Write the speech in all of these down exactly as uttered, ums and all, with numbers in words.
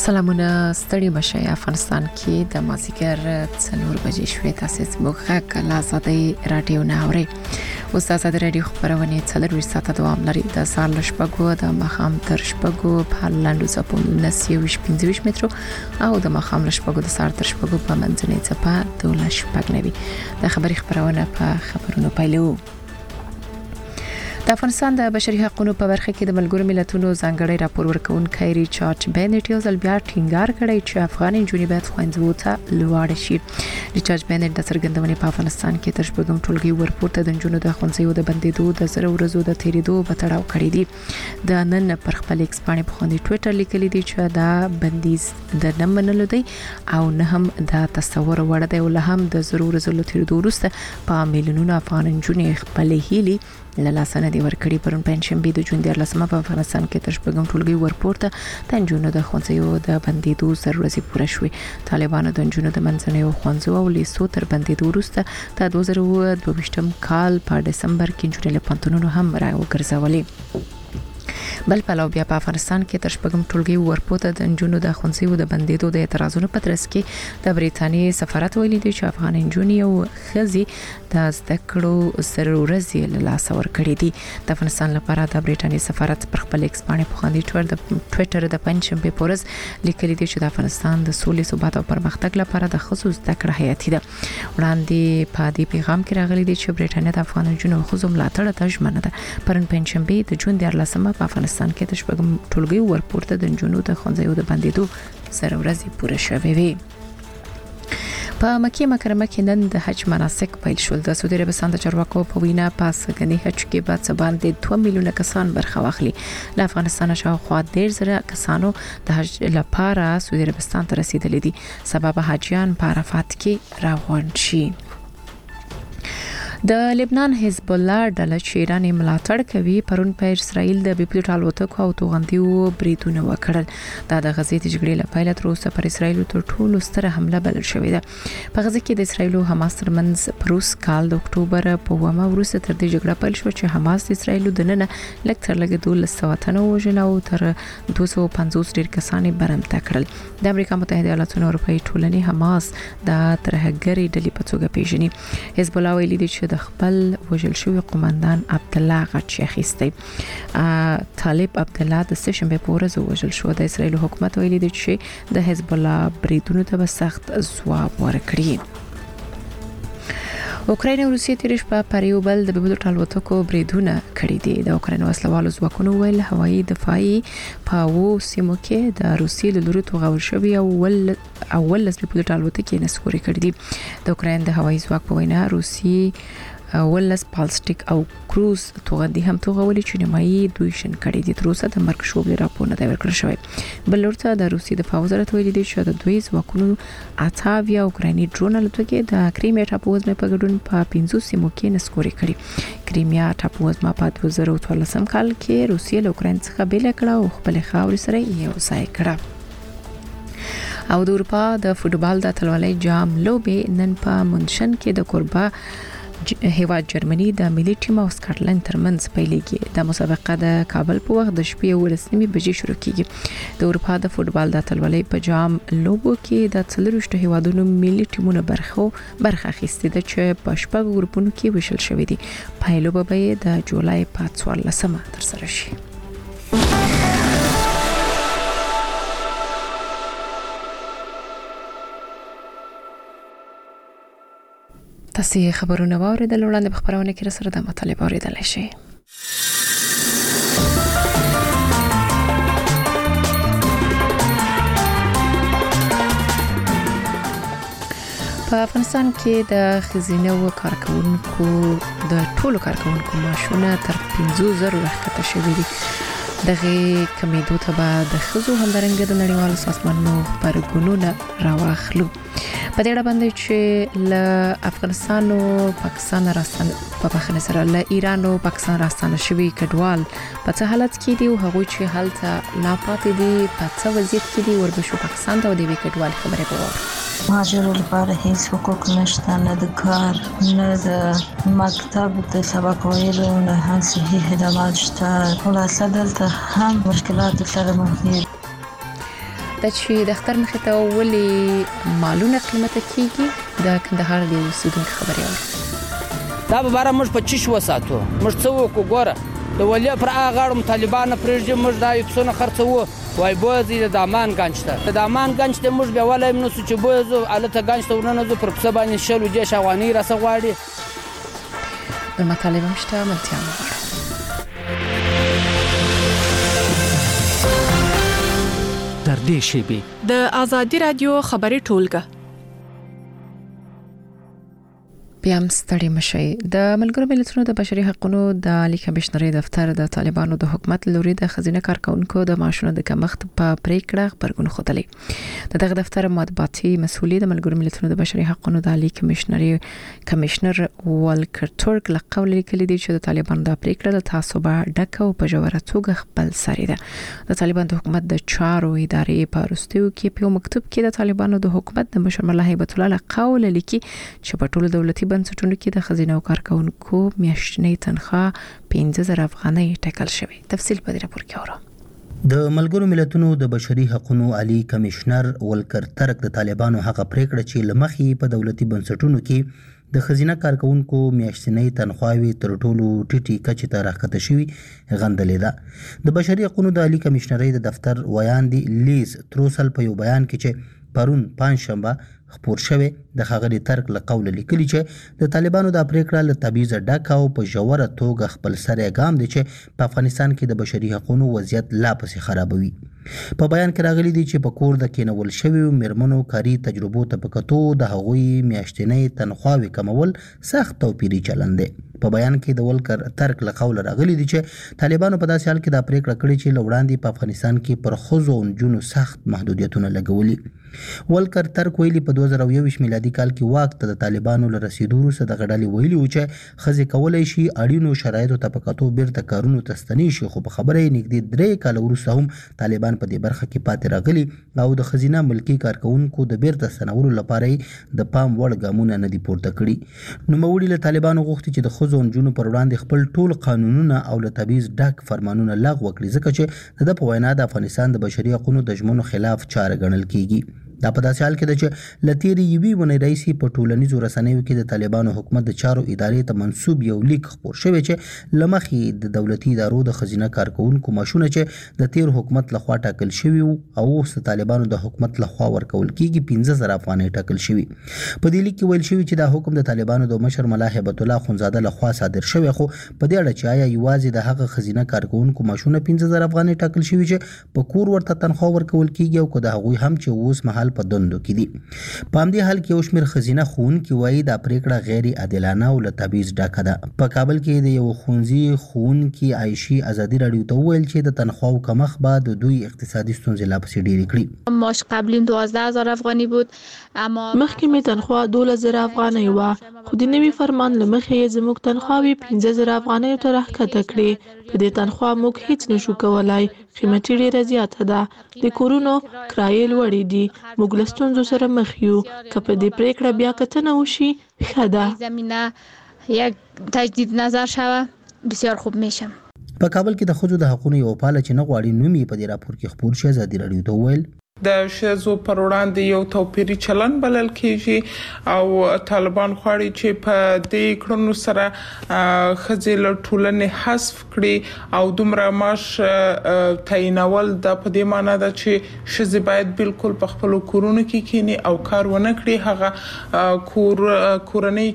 سلامونه ستړي مشه افغانستان کې د مازیګر څلور بجې شوې تاسو موږ کله آزادۍ رادیو ناوري استاد د رادیو خبرونه څلور ساعته دوام لري د سال شپږو د مخام تر شپږو په لاندو زپون نسیوش پنځوش مترو او د مخام شپږو د سار تر شپږو په منځنۍ څپه دوله شپږ نوي د خبري خبرونه په خبرونو پیلو. د افغانستان د بشري حقوقو په برخه کې د ملګرو ملتونو ځانګړي راپور ورکونکي ریچارډ بینټ یو ځل بیا ټینګار کړی چې افغان نجونې باید خوندزو ته لوړ شي. ریچارډ بینټ د څرګندونې په افغانستان کې تر شپږم ټولګي ورپورته د نجونو د خوندزو د بندیدو د زره ورځو د تیریدو په تړاو کړی دی. د نن پر خپل ایکس باندې په خوندي ټوئیټر لیکلي دی چې دا بندیز د نه منلو دی او نه هم د تصور وړ دی او له هم د زره ورځو د تیریدو وروسته په میلیونونو افغان نجونې خپل هیلي لاسنه دی ورکړي. پرون پنځشنبه د جون د لسمه په افغانستان کې تر شپږم ټولګي ورپورته د نجونو د خوندزو د بندیدو سر ورځې پوره شوې. طالبانو د نجونو د منځنۍ خوندزو او لیسو تر بندیدو وروسته د دوه زره دوه کال په دسمبر کې نجونې له پانتونونو هم راوګرځولې. بل پلو بیا په افغانستان کې تر شپږم ټولګي ورپورته د نجونو د خوندزو د بندیدو د اعتراضونو په ترڅ کې د بریټانیې سفارت ویلي دی چې افغان نجونې او خزي د زده کړو سر ورځې له لاس ورکړې دي. د افغانستان لپاره د بریټانیې سفارت پر خپل ایکس باندې په خوندي ټوئیټر د پنځشنبه پورز لیکلي دی چې د افغانستان د سولې ثبات او پرمختګ لپاره د خصوص زده کړه حیاتي ده. وړاندې په دې پیغام کې راغلي دی چې بریټانیا د افغان نجونو خو ملاتړ ته ژمنه ده. پرون پنځشنبه د جون د لسمه په افغانستان کې د شپږم ټولګي ورپورته د نجونو د خوندزو د بندیدو سره ورځې پوره شوې وي. په مکه مکرمه کې نن د حج مناسک پیل شول. د سعودي عربستان د چارواکو په وینا پاس غني حج کې بعد څه باندې دوه میلیونه کسان برخه واخلي. له افغانستان شاوخوا ډیر زره کسانو د حج لپاره سعودي عربستان ته رسیدلي دي. سبب حاجیان په عرفات کې راغون شي. د لبنان حزب الله ډله چې ایران ملاتړ کوي پرون په اسرائیل د بیپلوټ الوتکو او توغندیو بریدونه وکړل. دا د غزې د جګړې لپاره تر اوسه پر اسرائیل تر ټولو ستره حمله بلل شوې ده. په غزې کې د اسرائیل او حماس ترمنځ پروس کال د اکتوبر په ومه وروسته تر دې جګړه پیل شو چې حماس د اسرائیل د نن لک تر لګ دوه سوه وژل او تر دوه سوه پنځوس ډیر کسان برمته کړل. د امریکا متحده ایالاتونو اروپאי ټولنې حماس د ترهګری ډلې په توګه پیژني. حزب الله ویلي دی چې د خپل وژل شوی قومندان عبد الله غچ اخیستی. طالب عبد الله د سشنبه په ورځ وژل شو. د اسرائیل حکومت ویلي دی چې د حزب الله بریدونو ته سخت ځواب ورکړي. اوکراین او روسیې تیر شپه پر یو بل د بیپلوټ الوتکو بریدونه کړي دي. د اوکراین وسلوالو ځواکونو ویل هوایي دفاعي په و سیمو کې د روسیې له لوري توغول شوی او ول اول لس بیپلوټ الوتکې نسکوري کړي دي. د اوکراین د هوایي ځواک په وینا روسیې ولس پالسټیک او کروز توغندي هم توغولي چې نیمایي دوی شن کړي دي. تر اوسه د مرګ شوبلې راپور نه دی ورکړل شوی. بل ورته د روسیې د وزارت ویلي دی چې د دوی ځواکونو اتاویا اوکرایني ډرون الوتکې د کریمیا ټاپووزمې په ګډون په پنځو سیمو کې نسکوري کړي. کریمیا ټاپووزمه په دوه زره څوارلسم کال کې روسیې له اوکراین څخه بیل کړه او خپل خاورې سره یو ځای کړه. او د اروپا د فوټبال د اتلولۍ جام لوبې نن په مونشن کې د کوربه هیواد جرمني د ملي ټیم او سکاټلند ترمنځ پیلېږي. د مسابقه د کابل په وخت د شپې ورسنیمه بجې شروع کیږي. د اروپا د فوټبال د اتلولۍ په جام لوبو کې د څلورشت هیوادونو ملي ټیمونو برخه برخه اخیستې ده چې په شپږ ګروپونو کې ویشل شوې دي. پایلو به د جولای په څوارلسمه تر سره شي. تاسو خبرونه واوریدل. وړاندې په خبرونه کې سره د مطالب اوریدل شي. په افغانستان کې د خزینه او کارکونکو د ټولو کارکونکو معاشونه تر پنځه زره راکته شوي دي. دغه کمیدو ته به د خزو همدارنګه د نړیوالو سازمانونو پرګونونه راوخلو. په دې اړه باندې چې ل افغانستان او پاکستان راستان په بخنه سره ل ایران او پاکستان راستان شوی کډوال په څه حالت کې دي او هغه چې حالت لا پاتې دي په څه وضعیت کې دي وربشو پاکستان ته د وی کډوال خبره کوي. مهاجرو لپاره هیڅ حقوق نشته، نه د کار نه د مکتب د سبق ویلو نه هم صحي خدمات شته. خلاصه دلته هم مشکلات سره مخ دي. د چې د اختر مخ ته ولې مالونه قیمته کیږي د کندهار د اوسیدونکو خبري اوري. دا به بار موږ په چیش وساتو موږ څه وکړو ګوره د ولې پر هغه غاړم طالبان پرېږدي موږ دا یو څونه خرڅو وای بوزي د دامان گنج ته د دامان گنج ته موږ به ولای نو چې بوزو الته گنج ته ورننه زو پر څه باندې شلو دي شوانی راسه غواړي د مطالبه مشته ملتیا در دې شیبه د ازادي رادیو خبري ټولګه بیا هم ستړي مشي. د ملګرو ملتونو د بشري حقوقو د عالی کمشنري دفتر د طالبانو د حکومت لوري د خزینه کارکونکو د معاشونو د کمښت په پریکړه خبرګون خوتلې. دغه دفتر مطبوعاتي مسؤلیت د ملګرو ملتونو د بشري حقوقو د عالی کمشنري کمشنر والکر تورک لقول لیکلي دي چې د طالبانو د پریکړه د تعصب ډکه او په جوړه توګه خپل سری ده. د طالبان د حکومت د چارو ادارې په رستیو کې په مکتوب کې د طالبانو د حکومت د مشر ملا هیبت الله قول لیکي چې په ټولو دولتي بنسټونو کې د خزینه او کارکونکو میاشتنی تنخواه پنځه زره افغانۍ ټاکل شوی. تفصیل په دې راپور کې اورو. د ملګرو ملتونو د بشري حقوقو عالی کمشنر والکر ترک د طالبانو هغه پریکړه چې لمخې په دولتي بنسټونو کې د خزینه کارکونکو میاشتنی تنخواهي تر ټولو ټیټي کچې ته راکته شوی غندلې ده. د بشري حقوقو د عالی کمشنري د دفتر ویاندي لیز تروسل په یو بیان کې چې پرون پنځشنبه خبر شوه د خغلی ترک له قول لیکلي چې د طالبانو د پریکړه له تبعیض ډکه او په جوړه توګه خپل سره ګام دي چې په افغانستان کې د بشري حقوقو وضعیت لا پسې خرابوي. په بیان کې راغلي دي چې په کور د کېنول شوی مرمنو کاری تجربو ته پکتو د هغوی میاشتنی تنخواهي کمول سخت توپیری چلند دی. په بیان کې د ولکر ترک له قول راغلي دي چې طالبانو په داسې حال کې د پریکړه کړې چې لوړاندې په افغانستان کې پر خزو او جنو سخت محدودیتونه لګولي. ولکر ترک ویلي په دوه زره یو میلادي کال کې واک ته د طالبانو له رسیدو وروسته د غډالي ویلي و چې خزي کولای شي اړینو شرایطو ته پکتو بیرته کارونو تستنی شي خو په خبره نږدې درې کال وروسته هم طالبان په دې برخه کې پاتې راغلي او د خزینه ملکی کارکونکو د بیرته سنولو لپاره د پام وړ ګامونه نه دي پورته کړي. نو موړي له طالبانو غوښتي چې د خزو جنونو پر وړاندې خپل ټول قانونونه او له تبعیض ډک فرمانونه لغوه کړي ځکه چې د په وینا د افغانستان د بشري حقوقو د ژمنو خلاف چاره ګڼل کیږي. دا په داسې حال کې ده چې لتیری یوي ونې رئیسي په ټولنیزو رسنیو کې د طالبانو حکومت د چارو ادارې ته منسوب یو لیک خبر شوی چې لمخې د دولتي ادارو د خزینه کارکونکو ماشونه چې د تیر حکومت لخوا ټاکل شوی او اوس د طالبانو د حکومت لخوا ورکول کیږي پنځه زره افغانۍ ټاکل شوی. په دې لیک کې ویل شوی چې دا حکم د طالبانو د مشر ملا هیبت الله خونزاده لخوا صادر شوی خو په دې اړه چې آیا یوازې د هغه خزینه کارکونکو ماشونه پنځه زره افغانۍ ټاکل شوی چې په کور ورته تنخواه ورکول کیږي او که د هغوی هم چې اوس مهال په دندو کې دي. په همدې حال کې یو شمېر خزینه ښوونکي وایي دا پریکړه غیر عادلانه او له تبعیض ډکه ده. په کابل کې د یو ښوونځي ښوونکي عایشي ازادي راډیو ته وویل چې د تنخواهو کمښت به د دوی اقتصادي ستونزې لا پسې ډېرې کړي. ماش قبلیم دوازده هزار افغانی بود اما مخکې می تنخواه دولس زره افغانۍ و خو د نوي فرمان له مخې زموږ تنخواهي پنځه زره افغانۍ ته راښکته کړې. په دې تنخواه موږ هیڅ نشو کولای. قیمتي ډېره زیاته ده. د کورونو کرایې لوړې دي. موږ له ستونزو سره مخ یو. که په دې پریکړه بیا کتنه وشي ښه ده. زمینه یک تجدید نظر شوه بسیار خوب میشه. په کابل کې د ښځو د حقوقو یو پاله چې نه غواړي نوم یې په دې راپور کې خپور شي ازادي راډیو ته وویل د ښځو پر وړاندې یو توپیري چلن بلل کیږي او طالبان غواړي چې په دې کړنو سره ښځې له ټولنې حذف کړي او دومره معاش تعینول د په دې معنی ده چې ښځې باید بالکل په خپل کورونو کې کینی او کار ونه کړي. هغه کور کورنۍ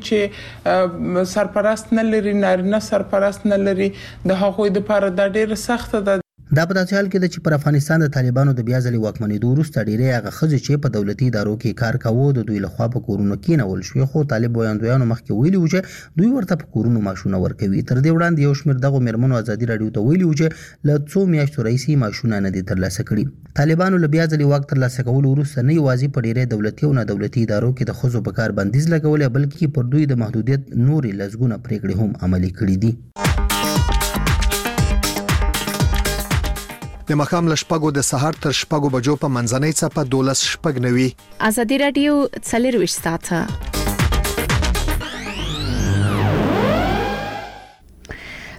چې سرپرست نه لري نارینه سرپرست نه لري د هغوی لپاره د ډېر سخت ده. دا په داسې حال کې ده چې پر افغانستان د طالبانو د بیا ځلې واکمنېدو وروسته ډېری هغه ښځې چې په دولتي ادارو کې کار کاوه د دوی لخوا په کورونو کېنول شوې خو طالب ویاندویانو مخکې ویلي وو چې دوی ورته په کورونو معاشونه ورکوي. تر دې وړاندې یو شمېر دغو میرمنو ازادي راډیو ته ویلي وو چې له څو میاشتو راهیسې معاشونه نه دي ترلاسه کړي. طالبانو له بیا ځلې واک ترلاسه کولو وروسته نه یوازې په ډېری دولتي او نه دولتي ادارو کې د ښځو په کار بندیز لګولی بلکې پر دوی د محدودیت نورې لسګونه پریکړې هم عملي کړي دي. د مخام له شپږو د سهار تر شپږو بجو په منځنۍ څپه دولس شپږ نوي ازادي راډیو څلرویشت ساعته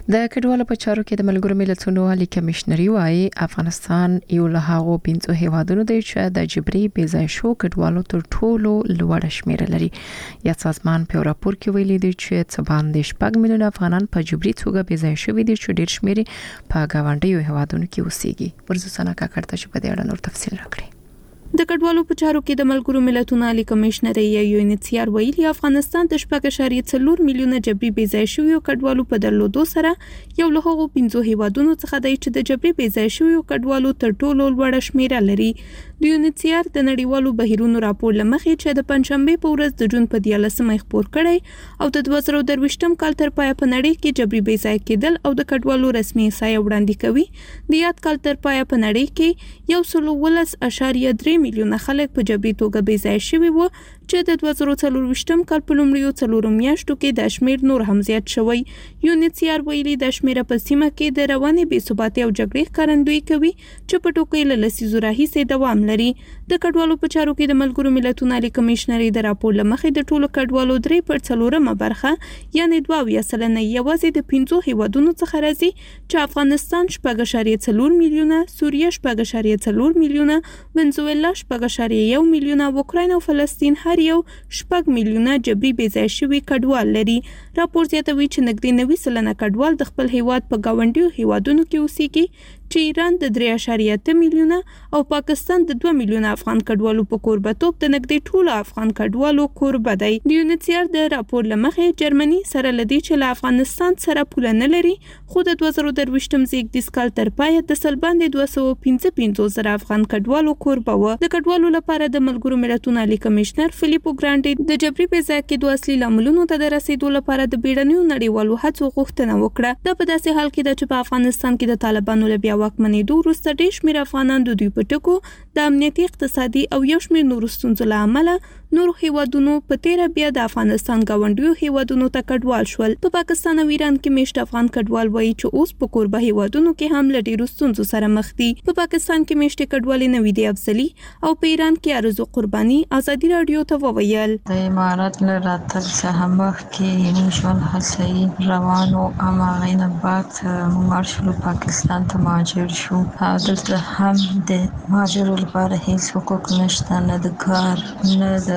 د کډوالو په چارو کې د ملګرو ملتونو عالی کمشنري وايي افغانستان یو له هغو پنځو هیوادونو دی چې د جبري بېځای شو کډوالو تر ټولو لوړه شمیره لري. یا سازمان په راپور کې ویلي دی چې څه باندې شپږ میلیونه افغانان په جبري توګه بېځای شوي دي چې ډېر شمیر په گاونډیو هیوادونو کې اوسېږي. ورزسانه کاکړ ته په دې اړه نور تفصیل راکړي. د کډوالو په چارو کې د ملګرو ملتونو عالی کمشنر یا یو ان ایچ سی آر ویلي افغانستان د شپږ اعشاریه څلور میلیونه جبري بېځای شویو کډوالو په درلودو سره یو له هغو پنځو هیوادونو څخه دی چې د جبري بېځای شویو کډوالو تر ټولو لوړه شمیره لري. د یو ان ایچ سی آر د نړیوالو بهیرونو راپور لمخې چې د پنځشنبه په ورځ د جون په دیارلسمه خپور کړی او د دوه زره درویشتم کال تر پایه په نړۍ کې جبري بېځای کېدل او د کډوالو رسمي احصایه وړاندې کوي. د یاد کال تر پایه په نړۍ کې یو سل ولس اعشاریه درې میلیونه خلک په جبري توګه بېځای شوي وو چې د دوه زره څلورویشتم کال په لومړیو څلورو میاشتو کې دا شمیر نور هم زیات شوی. یو ان ایچ سی آر ویلي دا شمیره په سیمه کې د روانې بېثباتۍ او جګړې ښکارندویي کوي چې په ټوکې له لسیزو راهیسې دوام لري. د کډوالو په چارو کې د ملګرو ملتونو عالی کمشنري د راپور لمخې د ټولو کډوالو درې پر څلورمه برخه یعنی دوه اویا سلنه یوازې د پنځو هیوادونو څخه راځي چې افغانستان شپږ اعشاریه څلور میلیونه، سوریه شپږ اعشاریه څلور میلیونه، ونزویلا شپږ اعشاریه یو میلیونه، اوکراین او فلسطین هر یو شپږ میلیونه جبري بېځای شوي کډوال لري. راپور زیاتوي چې نږدې نوي سلنه کډوال د خپل هیواد په ګاونډیو هیوادونو کې اوسېږي چې ایران د درې اعشاریه اته میلیونه او پاکستان د دوه میلیونه افغان کډوالو په کوربتوب د نږدې ټولو افغان کډوالو کوربه دی. د یو ان ایچ سی آر د راپور لمخې جرمني سره لدی چې له افغانستان سره پوله نه لري خو د دوه زره درویشتم زیږدیز کال تر پایه د سل باندې دوه سوه پنځه پنځوس زره افغان کډوالو کوربه و. د کډوالو لپاره د ملګرو ملتونو عالی کمشنر فلیپو ګرانډي د جبري بېځای کېدو اصلي لاملونو ته د رسیدو لپاره د بیړنیو نړیوالو هڅو غوښتنه وکړه. دا په داسې حال کې ده چې په افغانستان کې د طالبانو له بیا واکمنېدو وروسته ډېر شمېر افغانان د دوی په ټکو د امنیتي، اقتصادي او یو شمېر نورو ستونزو له امله نورو هیوادونو په تیره بیا د افغانستان ګاونډیو هیوادونو ته کډوال شول. په پاکستان او ایران کې میشت افغان کډوال وایي چې اوس په کوربه هیوادونو کې هم له ډېرو ستونزو سره مخ دي. په پاکستان کې میشت کډوالې نویدې افضلي او په ایران کې ارزو قرباني ازادي رادیو ته وویل د امارات له راتګ څخه مخکې موږ ژوند هڅې روان وو، هماغې نه بعد موږ شروع پاکستان ته مهاجر شو. دلته هم د مهاجرو لپاره هیڅ حقوق نشته، نه د کار نه د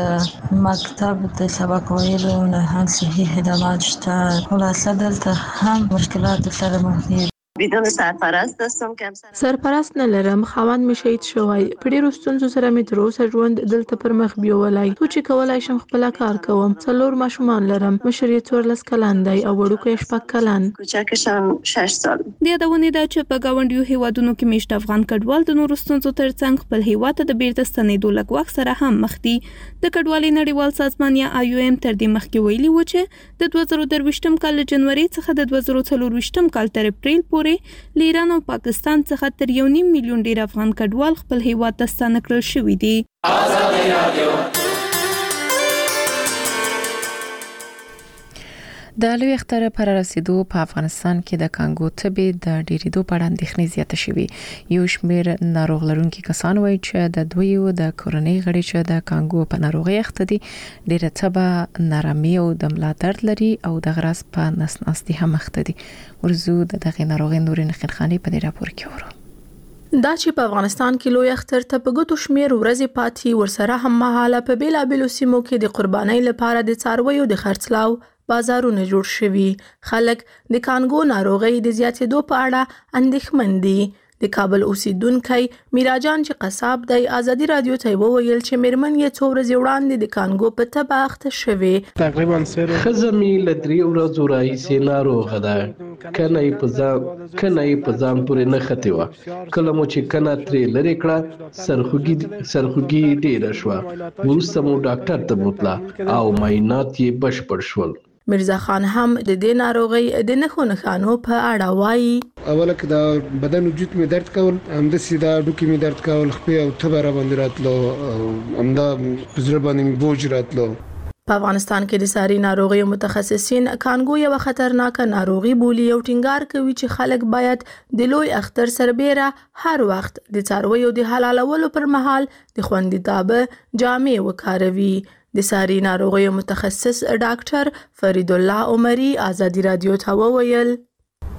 مکتب د سبق ویلو نه هم صحي خدمات شته. خلاصه دلته هم مشکلات سره مخ دي. بدون سرپرست هستم که سرپرست نه لرم، خاوند می شهید شوی. په ډیرو ستونزو سره می تر اوسه ژوند دلته پر مخ بیولای. تو چې کولای شم خپل کار کوم. څلور ماشومان لرم، مشر یې څوارلس کلن دی او وړوکی شپږ کلن. کوچکشم شش سال. د یادونې ده چې په ګاونډیو هیوادونو کې میشت افغان کډوال د نورو ستونزو ترڅنګ خپل هیواد ته د بیرته ستنېدو لږ وخت سره هم مخ دي. د کډوالۍ نړیوال سازمان یا آی او ایم تر دې مخکې ویلي و چې د دوه زره درویشتم کال له جنوري څخه د دوه زره څلورویشتم کال تر اپریل پورې له ایران او پاکستان څخه تر یو نیم میلیون ډیر افغان کډوال خپل هیواد ته ستانه کړل شوي دي. آزادي رادیو د لوی اختر پر رسیدو په افغانستان کې د کانګو تبې د ډیریدو په اړه اندېښنې زیاته شوې. یو شمېر ناروغ لرونکي کسان وایي چې د دوی د کورنۍ غړي چې د کانګو په ناروغي اخته دي ډېره تبه، نارامي او د ملا درد لري او د غرض په نس ناستي هم اخته دي. ورزو د دغه ناروغي نورې نخنخاني په دې راپور کې ورو دا چې په افغانستان کې لوی اختر ته په ګوتو شمیر ورځې پاتې ورسره هم مهاله په بیلابېلو سیمو کې د قربانۍ لپاره د څارویو د خرڅلاو بازارونه جوړ شوي. خلک د کانګو ناروغي د زیاتېدو په اړه اندېښمن دي. د کابل اوسیدونکو میراجان چې قصاب دی آزادي رادیو ته وویل چې میرمن یې څو ورځې وړاندې د کانګو په تبه اخته شوې. تقریبا سره خزمي لدري ورځې راځي ناروغه ده، کنه یې په ځان کنه یې په ځان پورې نه ختی و. کله مو چې کنه ترې لری کړه سرخوږي سرخوږي ډیره شو. ورسته مو ډاکټر ته بوتله او معاینات یې بشپړ شول. مرزا خان هم د دې ناروغي د نښو نښانو په اړه وایي. اوله کې دا بدن وجود می درد کول، همداسې دا ډوکی می درد کول، خپې او تبه را باندې راتلو، همدا زړه باندې می بوج راتلو. په افغانستان کې د ساري ناروغي متخصصین کانګو یو خطرناک ناروغي بولي او ټینګار کوي چې خلک باید د لوی اختر سربېره هر وخت د څارویو د حلالولو پر مهال د خوندیتاب جامې وکاروي. د ساري ناروغیو متخصص ډاکټر فرید الله عمری آزادي رادیو ته وویل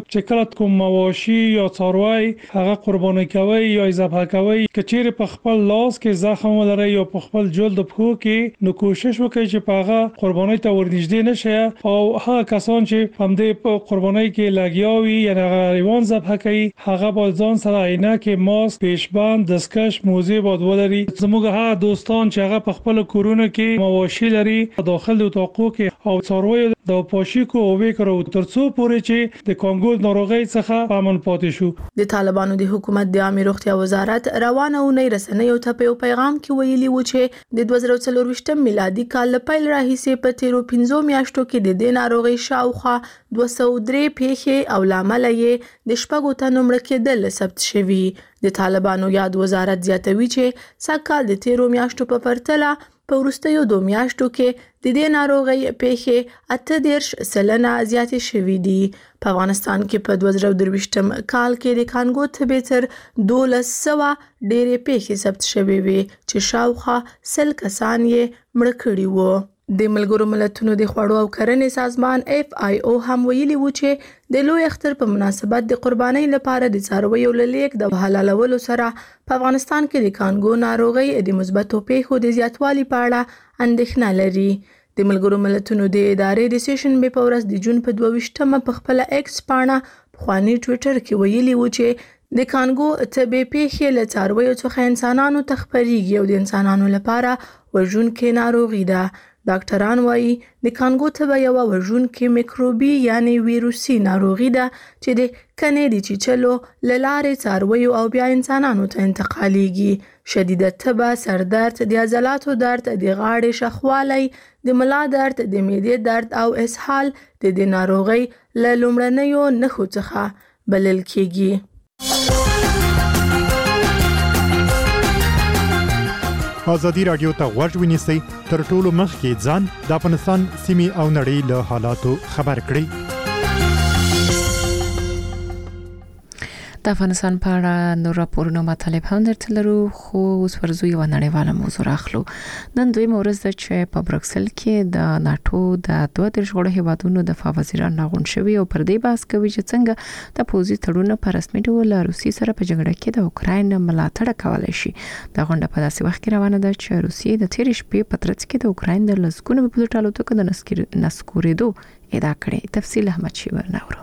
چې کله کوم مواشي یا څاروي هغه قرباني کوي یا ذبح کوي کچېره په خپل لاس کې زخم ولري یا په خپل جلد په کې نو کوشش وکړي چې په هغه قرباني ته ورنږدې نشي او هغه کسان چې هم دې په قرباني کې لګیاوي یا هغه حیوان ذبح کوي هغه باید ځان سره عینکې ماسک پیشبند دستکش موزه باید ولري. زموږ هغه دوستان چې هغه په خپل کورونه کې مواشي لري داخل د توقو کې او څاروي د پاشیکو او وکړو ترڅو پورې چې د کانګو ناروغي څخه امن پاتې شو. د طالبانو د حکومت د عامه روغتیا وزارت روانه اونۍ رسنیو ته په پیغام کې ویلي و چې د دوه زره څلور میلادي کال له پیل راهیسې په تیرو پنځو میاشتو کې د دې ناروغي شاوخوا دوه سوه درې پیښې او لامل یې د شپږو تنو مړه کېدل ثبت شوي. د طالبانو یاد وزارت زیاتوي چې سږکال د تیرو میاشتو په پرتله په وروستیو دوه میاشتو کې د دې ناروغي پیښې اته دېرش سلنه زیاتې شوې دي. په افغانستان کې په دوه زره درویشتم کال کې د کانګو تبتر دولس سوه ډېرې پیښې ثبت شوې وي چې شاوخوا سل کسان یې مړه کړي وو. د ملګرو ملتونو د خوړو او کرنې سازمان اف آی او هم ویلي و چې د لوی اختر په مناسبت د قربانۍ لپاره د څارویو له لیږد د حلالولو سره په افغانستان کې د کانګو ناروغي د مثبتو پیښو د زیاتوالي په اړه اندېښنه لري. د ملګرو ملتونو د ادارې د سیشن به په ورځ د جون په دوه ویشتمه په خپل ایکس پاڼه خواني ټوئیټر کې ویلي و چې د کانګو تبې پیښې له څارویو څخه انسانانو ته خپرېږي او د انسانانو لپاره وژونکې ناروغي ده. ډاکټران وایي د کانګو تبه یو وژونکې میکروبي یعنی ویروسي ناروغي ده چې د کنې د چیچلو له لارې څارویو او بیا انسانانو ته انتقالیږي. شدیده تبه، سردرد، د عضلاتو درد، د غاړې شخوالی، د ملا درد، د معدې درد او اسهال د دې ناروغۍ له لومړنیو نښو څخه بلل کېږي. ازادي راډیو ته غوږ ونیسئ تر ټولو مخکې ځان د افغانستان سیمې او نړۍ له حالاتو خبر کړئ. د افغانستان په اړه نور راپورونه مطالب هم درته لرو خو اوس ورځو یو نړیواله موضوع راخلو. نن دوی مورز ده چې په برکسل کې د ناتو د دوه دیرش غړو هیوادونو دفاع وزیران راغونډ شوي او پر دې بحث کوي چې څنګه د پوځي تړونونو په رسمي ډول روسي سره په جګړه کې د اوکراین ملاتړ کولای شي. دا غونډه په داسې وخت کې روانه ده چې روسیې د تیرې شپې په ترڅ کې د اوکراین د لسګونو بېپلوټ الوتکو د نسکورېدو ادعا کړې. تفصیل احمد شیور ناورو.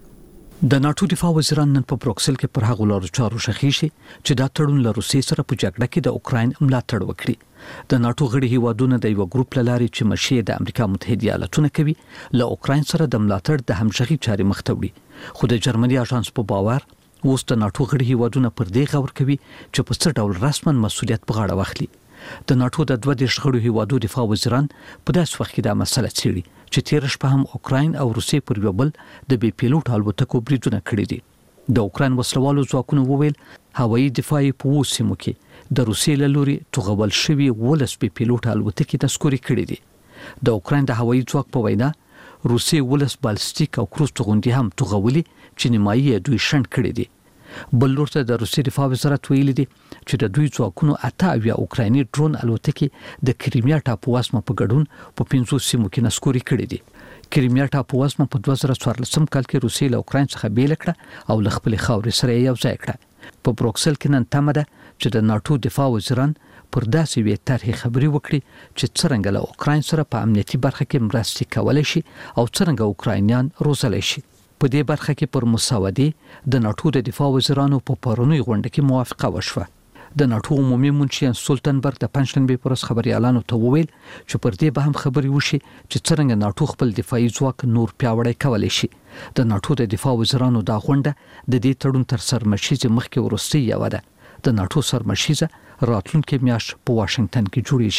د ناتو دفاع وزیران نن په بروکسل کې پر هغو لارو چارو شخي شي چې دا تړون له روسیې سره په جګړه کې د اوکراین ملاتړ وکړي. د ناتو غړي هیوادونه د یو ګروپ لاري چې مشي د امریکا متحده ایالاتونو کوي له اوکراین سره د ملاتړ د همغږي چاري مخ ته وړي. خو د جرمني اژانس په باور اوس د ناتو غړي هیوادونه پر دې غور کوي چې په څه ډول رسمن مسؤلیت په غاړه واخلي. د ناتو د دوه دیرش غړو هیوادو دفاع وزیران په داس وخت کې دا مسله څېړي چې تیر شپه هم اوکراین او روسیې پر یو بل د بي پیلوټ الوتکو بریدونه کړي دي. د اوکراین وسلوالو ځواکونو وویل هوایي دفاعي په وسیمو کې د روسیې له لوري توغول شوی ولس بي پیلوټ الوتکې تسکوري کړي دي. د اوکراین د هوایي ځواک په وینا روسیې ولس بالستیک او کروز توغندي هم توغولي چې نیمایي دوی شند کړي دي. بل لورته د روسیې دفاع وزارت ویلي دي چې د دوی ځواکونو اته اویا اوکرایني ډرون الوتکې د کریمیا ټاپو واسمه په ګډون په پنځو سیمو کې نسکوري کړي دي. کریمیا ټاپو واسمه په دوه زره څوارلسم کال کې روسیې له اوکراین څخه بیل کړه او له خپل خاورې سره یو ځای کړه. په بروکسل کې نن تمه ده چې د ناتو دفاع وزیران پر داسې وی طرحې خبري وکړي چې څنګه له اوکراین سره په امنیتي برخه کې مرستې کولای شي او څنګه اوکراینیان روزلای شي. په دې برخه کې پر مساوده د ناتو د دفاع وزیرانو په پرونی غونډه کې موافقه وشوه. د ناتو عمومي منشي سولتنبرګ د پنځشنبه پر ورځ خبريالانو ته وویل چې پر دې به هم خبري وشي چې څنګه ناتو خپل دفاعي ځواک نور پیاوړی کولای شي. د ناتو د دفاع وزیرانو دا غونډه د دې تړون تر سرمشيزه مخکې ورستي یو ده. د ناتو سرمشيزه راتلونکي میاشت په واشنگټن کې جوړیږي.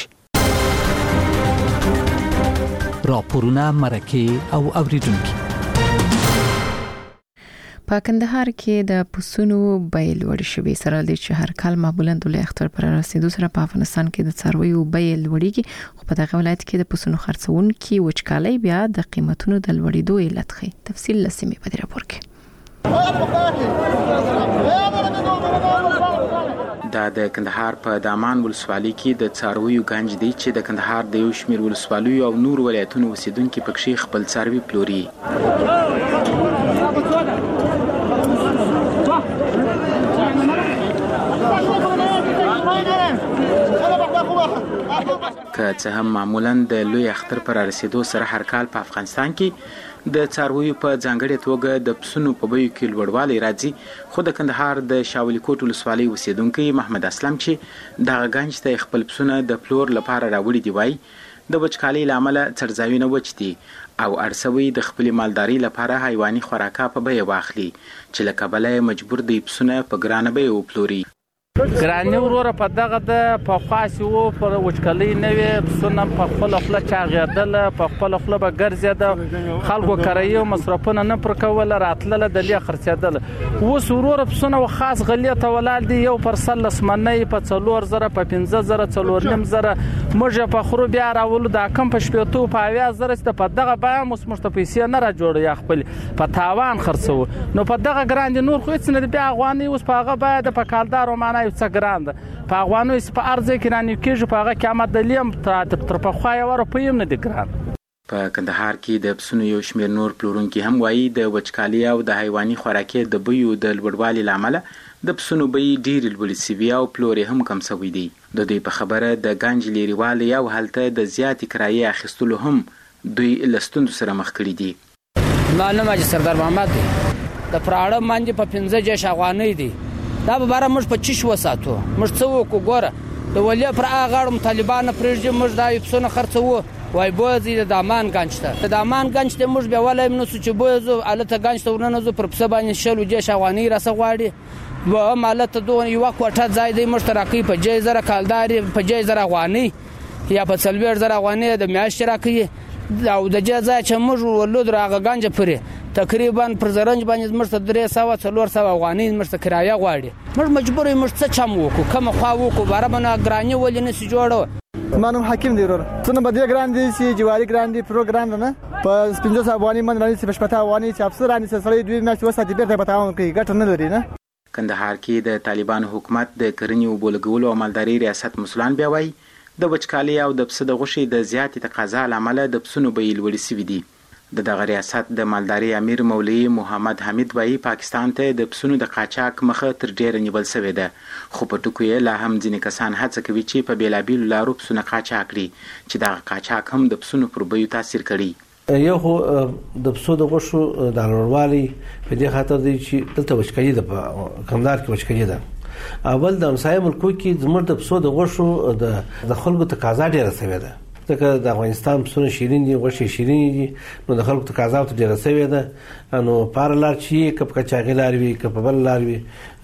راپورونه مرکه او اوریدونکو. په کندهار کې د پسونو بیل وړ شوی سره د هر کال معمولا د اختر پر رسیدو سره په افغانستان کې د څارویو بیل وړيږي خو په دغه ولایت کې د پسونو خرڅون کې وچکالۍ بیا د قیمتونو د لوړېدو علت ښيي. تفصیل لسمې په دې راپور کې. دا د کندهار په دامان ولسوالۍ کې د څارویو گنج دی چې د کندهار د یو شمېر ولسوالیو او نور ولایتونو اوسیدونکو پکې خپل څاروي پلوري. که څه هم معمولا د لوی اختر پر رسیدو سره هر کال په افغانستان کې د څارویو په ځانګړې توګه د پسونو په بیو کې لوړوالی راځي، خو د کندهار د شاولی کوټ ولسوالۍ اوسیدونکي محمد اسلم چې دغه ګنج ته خپل پسونه د پلور لپاره راوړي دي وایي د وچکالۍ له امله څړځایونه وچ دي او اړسوي د خپلې مالدارۍ لپاره حیواني خوراکه په بیه واخلي چې له کبله یې مجبور دی پسونه په ګرانه بیه وپلوري. ګراني وروره په دغه د پخوا چې وو پر وچکالۍ نه وې پسونه په خپله خوله چاغېدله، په خپله خوله به ګرځېده، خلکو کرایي او مصرفونه نه پر کوله، راتلله دلې خرڅېدله. اوس وروره پسونه خاص غلې ته ولاړ دي، یو پر سلس منۍ په څلور زره، په پنځه زره، څلور نیم زره موږ یې په خرو بیا راولو، دا کم په شپېتو په اویا زره چې په دغه بیه هم اوس موږ ته پیسې نه راجوړوي، یا خپل په تاوان خرڅوو. نو په دغه ګران دي نور خو هېڅ نه دي، بیا افغانۍ اوس په هغه بیه ده، په کالدارو معنا یو څه ګران ده، په افغانۍ په هر ځای کې رانیو کېږي، په هغه قیمت دلې هم تر پخوا یوه روپۍ هم نه دي ګران. په کندهار کې د پسونو یو شمېر نور پلورونکي هم وایي د وچکالۍ او د حیواني خوراکې د بیو د لوړوالي له امله د پسونو بیې ډېرې لوړې سوي او پلور یې هم کم سوی دی. د دوی په خبره د ګنج لیرېوالی او هلته د زیاتې کرایې اخیستلو هم دوی له ستونزو سره مخ کړي دي. ما نوم حاجي سردار محمد دی، د پراړه باندې په پنځه جیش افغانۍ دي، دا به باره موږ په چش وساتو، موږ څه وکړو ګوره د ولې پر هغه غاړو طالبان نه پرېږدي، موږ دا یو پسونه خرڅوو، وایي بوځي د دامان ګنج ته، د دامان ګنج ته موږ بیا ولی هم نسو چې بوځو هلته ګنج ته ورننوځو، پر پسه باندې شل جیش افغانۍ راڅه غواړي، دوهم هلته دغه یوه کوټه ځای دی موږ ته راکوي په جی زره کالدار، په جی زره افغانۍ یا په څلوېښت زره افغانۍ د میاشتې راکوي، او د جې ځای چې موږ ورلود هغه ګنجه پورې تقریبا پر زرنج باندې موږ ته درې سوه څلور سوه افغانۍ موږ ته کرایه غواړي. موږ مجبور یو موږ څه چم وکړو، کومه خوا وکړو، باره به نه ګراني ولې نه سي جوړه. زما نوم حکیم دی وروره، څونه به دې ګران دي چې جواري ګران دي، پرو ګران ده نه، په پنځه سوه افغانۍ من رانیسي، په شپېته افغانۍ چې افسر رانیسي سړی دوې میاشتې وساتي بېرته په تاوان کوي، ګټه نه لري. نه کندهار کې د طالبانو حکومت د کرنې اوبو لګولو او مالدارۍ ریاست مسلان بیا وایي د وچکالۍ او د پسه د غوښې د زیاتې تقاضا له امله د پسونو بیې لوړې سوي دي. د دغه ریاست د مالدارۍ امیر مولوي محمد حمید وایي پاکستان ته د پسونو د قاچاق مخه تر ډیره نیول سوې ده، خو په ټکو یې لا هم ځینې کسان هڅه کوي چې په بېلابېلو لارو پسونه قاچاق کړي، چې دغه قاچاق هم د پسونو پر بیو تاثیر کړي. یو خو د پسو د غوښو د لوړوالي په دې خاطر دی چې دلته وچکالي ده، په کندهار کې وچکالي ده. اول د همسایه ملکو کې زموږ د پسو د غوښو د خلکو تقاضا ډیره سوې ده، ځکه د افغانستان پسونه شیرین دي، غوښې شیرین دي، نو د خلکو تقاضا ورته ډیره سوې ده. نو په هره لار چې که په قاچاقي لار وي که په بله لار وي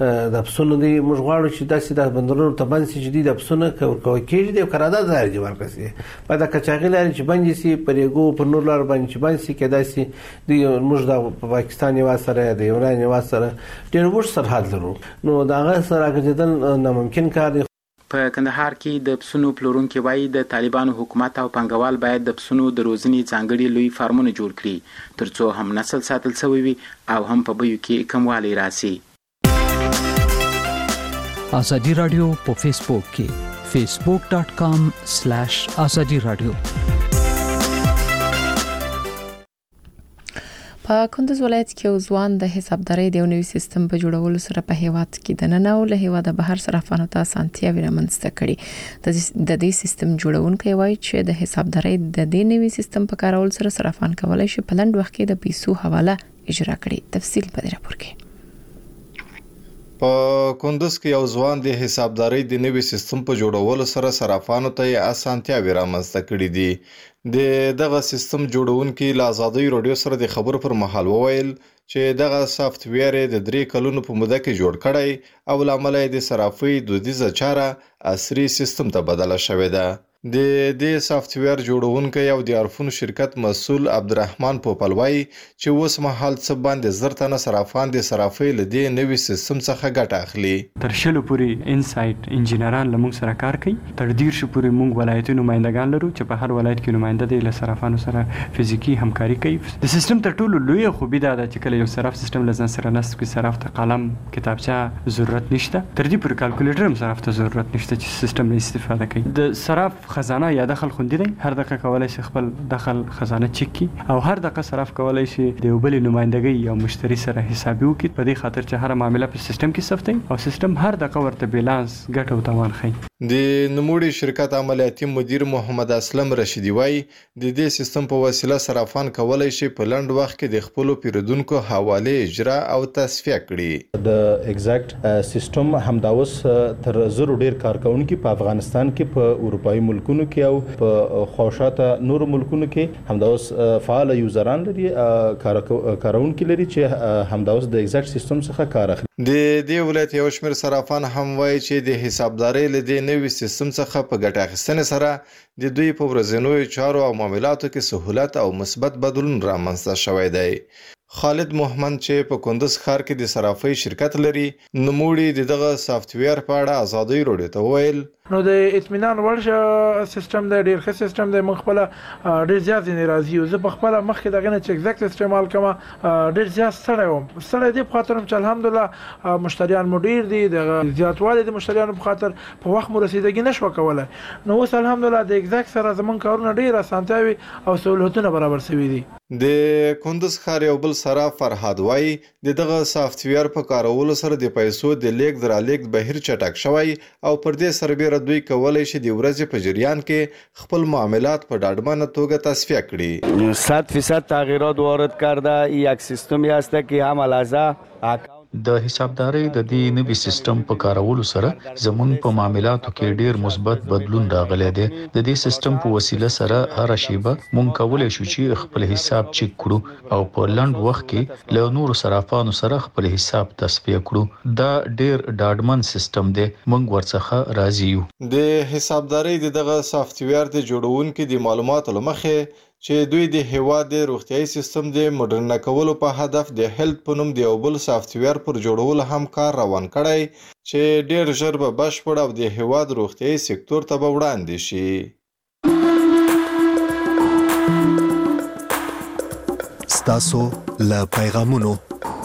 د پسونو دی، موږ غواړو چې داسې د بندرونو ته بند شي چې دوی د پسونه که ورکول کېږي د یو قرارداد له لارې ورکړه سي، باید د قاچاقي لارې چې بندې سي، په ریګو پر نورو لارو باندې چې بند سي، کېدای سي دوی موږ د پاکستان هېواد سره د ایران هېواد سره ډېر اوږد سرحد لرو، نو د هغه سره راګرځېدل ناممکن کار دی. په کندهار کې د پسونو پلورونکي وایي د طالبانو حکومت او پانګوال باید د پسونو د روزنې ځانګړي لوی فارمونه جوړ کړي، ترڅو هم نسل ساتل شوی وي او هم په بیو کې کموالی راسي. ازادي رادیو په فیسبوک کې فیسبوک ډاٹ کام سلیش ازادي رادیو. په کندوز ولایت کې ځوان د حسابدارۍ د نوي سیستم په جوړولو سره په هیواد کې د نن او له هیواده بهر صرافانو ته اسانتیاوې رامنځته کړي. د دې سیستم جوړونکي وایي چې د حسابدارۍ د دې نوي سیستم په کارولو سره صرافان کولای شي په لنډ وخت کې د پیسو حواله اجرا کړي. تفصیل په دې راپور کې. په کندوز کې یو ځوان د حسابدارۍ د نوي سیستم په جوړولو سره صرافانو ته اسانتیاوې رامنځته کړي دي. د دغه سیستم جوړونکي له ازادۍ رادیو سره د خبرو پر مهال وویل چې دغه سافټویر د درې کلونو په موده کې جوړ کړی او له امله د صرافۍ دودیزه چاره عصري سیستم ته بدله شوې ده. د دې سافټویر جوړونکي او د عرفونو شرکت مسؤل عبدالرحمن پوپل وایي چې اوس مهال څه باندې زر تنه صرافان د صرافۍ له دې نوي سیستم څخه ګټه اخلي. تر شلو پورې انسایټ انجینران له موږ سره کار کوي، تر دیرشو پورې موږ ولایتي نمایندګان لرو چې په هر ولایت کې نماینده دی له صرافانو سره فزیکي همکاري کوي. د سیستم تر ټولو لویه خوبي دا ده چې کله یو صراف سیستم له ځان سره نصب کړي، صراف ته قلم کتابچه ضرورت نشته، تر دې پورې کالکولیټر هم صراف ته ضرورت نشته چې سیستم نه استفاده کوي. د صراف خزانه یا دخل خوندي دی هر دقیقه کولای شي خپل دخل خزانه چک کی او هر دقیقه صرف کولای شي د یو بل نمائندګي یا مشتری سره حساب وکړي په دې خاطر چې هر معاملې په سیستم کې ثبت او سیستم هر دقیقه ورته بیلانس ګټه او تاوان ښيي. د نوموړي شرکت عملیاتي مدیر محمد اسلم رشیدي وایي د دې سیستم په وسیله صرافان کولای شي په لنډ وخت کې د خپل پیرودونکو حواله اجرا او تصفیه کړي. د ایگزیکټ سیستم همداوس تر زرو ډیر کارکونکو په افغانستان کې په اروپאי ملکونو کې او په خوشاته نور ملکونو کې همداوس فعال یوزران لري کارونکو لري چې همداوس د ایگزیکټ سیستم څخه کار اخلي. د دې ولایت یو شمېر صرافان هم وایي چې د حسابدارۍ لدې نوي سیستم څخه په ګټه اخیستنې سره د دوی په ورځنیو چارو او معاملاتو کې سهولت او مثبت بدلون رامنځته شوی دی. خالد محمد چې په کندز ښار کې د صرافۍ شرکت لري نوموړي د دغه سافټویر په اړه ازادۍ راډیو ته وویل نو د اطمینان وړ سیستم د ډیر ښه سیستم د مخ په ډیر زیات نه راځي او زه په خپل مخ کې دغه نه چې ایگزیکټ استعمال کوم ډیر زیات ستړی وم ستړی دی په خاطر چې الحمدلله مشتریان مو ډیر دي د زیاتوالی د مشتریانو په خاطر په وخت مو رسیدګي نشو کولای نو اوس الحمدلله د ایگزیکټ سره زمون کارونه ډیر اسانتیاوي او سہولتونه برابر شوي دي. د کندز ښار یو بل صراف فرهاد وایي د دغه سافټویر په کارولو سره د پیسو د لیږد رالېږد بهیر چټک شوی او پر دې سربېره دوی کولی شي د ورځې په جریان کې خپل معاملات په ډاډمنه توګه تصفیه کړي. صد فیصد تغییرات وارد کرده یک سیستمی است که هم لحظه د حسابدارۍ د دې نوي سیستم په کارولو سره زمون په معاملاتو کې ډیر مثبت بدلون راغلی دی. د دې سیستم په وسیله سره هر شیبه مونږ کولای شو چې خپل حساب چک کړو او په لنډ وخت کې له نورو صرافانو سره خپل حساب تصفیه کړو. دا ډیر ډاډمن سیستم دی مونږ ورڅخه راضي یو. د حسابدارۍ دغه سافټویر د جوړونکو د معلوماتو لمخې چې دوی د هیواد د روغتیايي سیستم د مډرن کولو په هدف د هیلث په نوم د یو بل سافټویر پر جوړولو هم کار روان کړی چې ډیر ژر به بشپړ او د هیواد روغتیايي سکتور ته به وړاندې شي. ستاسو له پیغامونو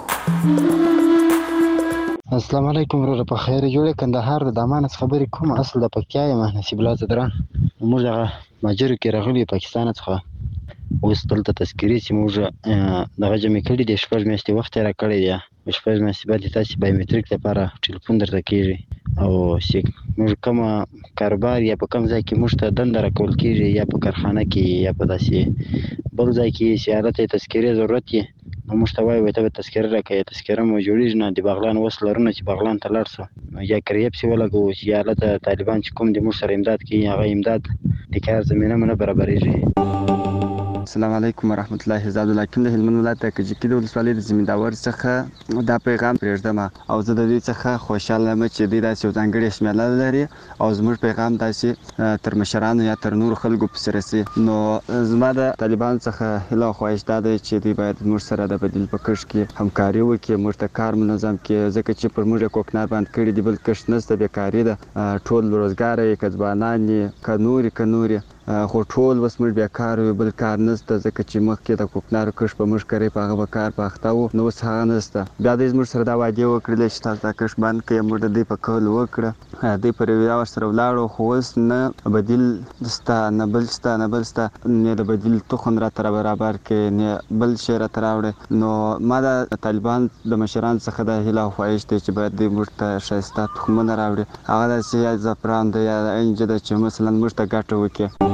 السلام علیکم ورور په خیر جوړه کندهار د دامانس خبرې کوم اصل د پکتیا یم نصیب الله زدران موږ هغه ماجر کې راغلي پاکستان څخه اوس دلته تذکرې چې موږ دغه جمع کړي د شپږ میاشتې وخت را کړی دی شپږ میاشتې بعد تاسو بایومټریک لپاره ټلیفون درته کیږي او موږ کوم کاروبار یا په کوم ځای کې موږ ته دنده راکول کیږي یا په کارخانه کې یا په داسې بل ځای کې چې حالت تذکرې ضرورت یې نو موږ ته وایي ته تذکره راکړئ تذکره مو جوړیږي نه د بغلان وس لرونه چې بغلان ته لاړ شو یا کریب سی ولګو چې حالت طالبان چې کوم د موږ سره امداد کوي هغه امداد د کار زمینه نه برابرېږي. السلام علیکم ورحمت الله زاد الحکیم د هلمند ولایت کجکی د ولسوالۍ د زمینداور څخه دا پیغام پرېږدم او زه د دې څخه خوشاله یم چې دوی داسې یو ځانګړې شمېله لري او زموږ پیغام داسې تر مشرانو یا تر نورو خلکو پسې رسي. نو زما د طالبانو څخه هیله او خواهش دا دی چې دوی باید موږ سره د بدیل په کښت کې همکاري وکړي موږ ته کار منظم کړي ځکه چې پر موږ کوکنار باندې کړي دي بل کښت نشته بیکاري ده ټول روزګار یې که ځوانان یې که نورې که نورې خو ټول اوس موږ بیکار یو بل کار نشته ځکه چې مخکې د کوکنارو کښت په موږ کوي په هغه به کار په اخته وو نو اوس هغه نشته. بیا دوی زموږ سره دا وعدې وکړلې چې تاسو دا کښت بند کړئ موږ د دوی په کول وکړه دوی پر یوه ورسره ولاړو خو اوس نه بدیل شته نه بل شته نه بل شته نه د بدیل تخم راته برابر کړي نه بل شی راته راوړي. نو ما د طالبان د مشرانو څخه دا هیله او خواهش دی چې باید دوی موږ ته ښایسته تخمونه راوړي هغه داسې یا زعفران دی یا انجه ده چې مثلا موږ ته ګټه وکړي.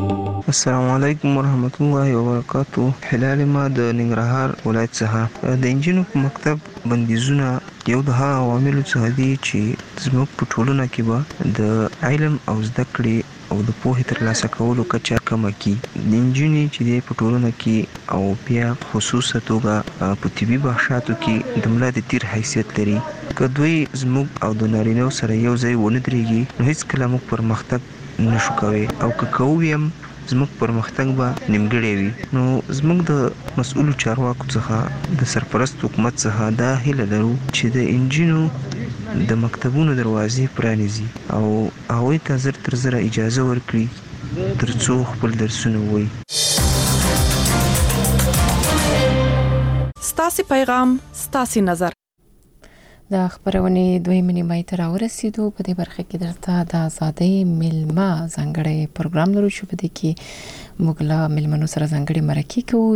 السلام علیکم ورحمت الله وبرکاتو. هلال ما د ننګرهار ولایت څخه د انجینو په مکتب بندیزونه یو د هغه عواملو څخه دي چې زموږ په ټولنه کې به د علم او زده کړې او د پوهې ترلاسه کولو کچه کمه کړي. د انجینې چې دی په ټولنه کې او بیا خصوصا توګه په طبي بخشاتو کې د ملا د تیر حیثیت لري که دوی زموږ او د نارینهو سره یو ځای ونه درېږي نو هیڅکله موږ پرمختګ نشو کوي او که کوو هم زموږ پرمختګ به نیمګړی وي. نو زموږ د مسؤلو چارواکو څخه د سرپرست حکومت څخه دا هیله لرو چې د انجینو د مکتبونو دروازې پرانیزي او هغوی ته زر تر زره اجازه ورکړي تر څو خپل درسونه ووایي. ستاسې پیغام ستاسې نظر. د خبرونه دویمه نیمه تر ورسېدو په دې برخه کې درته د آزادۍ ملما ځانګړی پروګرام لرو چې په دې کې موږ لا ملمنو سره ځانګړي مرکه کوو